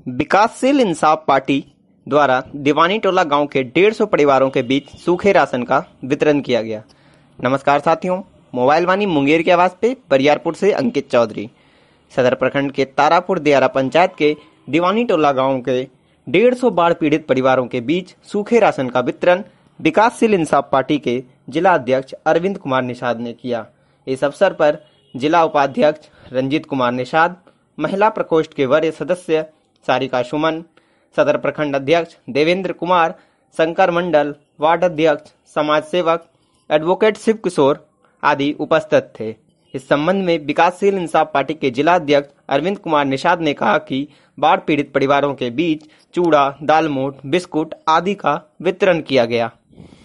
विकासशील इंसाफ पार्टी द्वारा दीवानी टोला गांव के 150 परिवारों के बीच सूखे राशन का वितरण किया गया। नमस्कार साथियों, मोबाइल वाणी मुंगेर की आवाज पे बरियारपुर से अंकित चौधरी। सदर प्रखंड के तारापुर दियारा पंचायत के दीवानी टोला गांव के 150 बाढ़ पीड़ित परिवारों के बीच सूखे राशन का वितरण विकासशील इंसाफ पार्टी के जिला अध्यक्ष अरविंद कुमार निषाद ने किया। इस अवसर पर जिला उपाध्यक्ष रंजीत कुमार निषाद, महिला प्रकोष्ठ के वरीय सदस्य सारिका सुमन, सदर प्रखंड अध्यक्ष देवेंद्र कुमार, शंकर मंडल, वार्ड अध्यक्ष, समाज सेवक, एडवोकेट शिव किशोर आदि उपस्थित थे। इस संबंध में विकासशील इंसाफ पार्टी के जिला अध्यक्ष अरविंद कुमार निषाद ने कहा कि बाढ़ पीड़ित परिवारों के बीच चूड़ा, दालमोट, बिस्कुट आदि का वितरण किया गया।